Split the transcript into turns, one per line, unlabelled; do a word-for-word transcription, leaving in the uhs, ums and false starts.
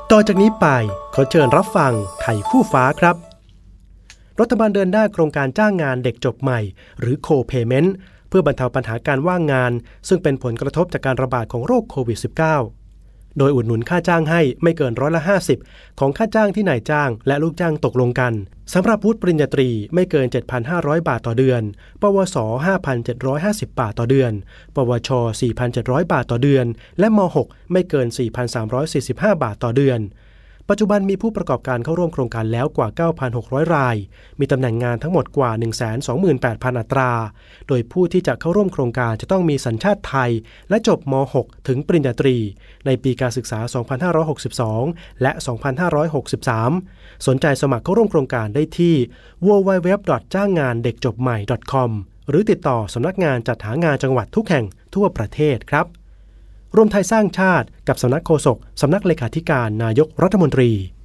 ต่อจากนี้ไปขอเชิญรับฟังไทยคู่ฟ้าครับรัฐบาลเดินหน้าโครงการจ้างงานเด็กจบใหม่หรือ Co-Payment เพื่อบรรเทาปัญหาการว่างงานซึ่งเป็นผลกระทบจากการระบาดของโรคโควิด สิบเก้า โดยอุดหนุนค่าจ้างให้ไม่เกินร้อยละห้าสิบของค่าจ้างที่นายจ้างและลูกจ้างตกลงกันสำหรับวุฒิปริญญาตรีไม่เกิน เจ็ดพันห้าร้อย บาทต่อเดือนปวส ห้าพันเจ็ดร้อยห้าสิบ บาทต่อเดือนปวช สี่พันเจ็ดร้อย บาทต่อเดือนและม หก ไม่เกิน สี่พันสามร้อยสี่สิบห้า บาทต่อเดือนปัจจุบันมีผู้ประกอบการเข้าร่วมโครงการแล้วกว่า เก้าพันหกร้อย รายมีตำแหน่งงานทั้งหมดกว่า หนึ่งแสนสองหมื่นแปดพัน อัตราโดยผู้ที่จะเข้าร่วมโครงการจะต้องมีสัญชาติไทยและจบม หก ถึงปริญญาตรีในปีการศึกษา สองพันห้าร้อยหกสิบสอง และ สองพันห้าร้อยหกสิบสาม สนใจสมัครเข้าร่วมโครงการได้ที่ ดับเบิลยู ดับเบิลยู ดับเบิลยู ดอท จ้างงานเด็กจบใหม่ ดอท คอม หรือติดต่อสำนักงานจัดหางานจังหวัดทุกแห่งทั่วประเทศครับรวมไทยสร้างชาติกับสำนักโฆษกสำนักเลขาธิการนายกรัฐมนตรี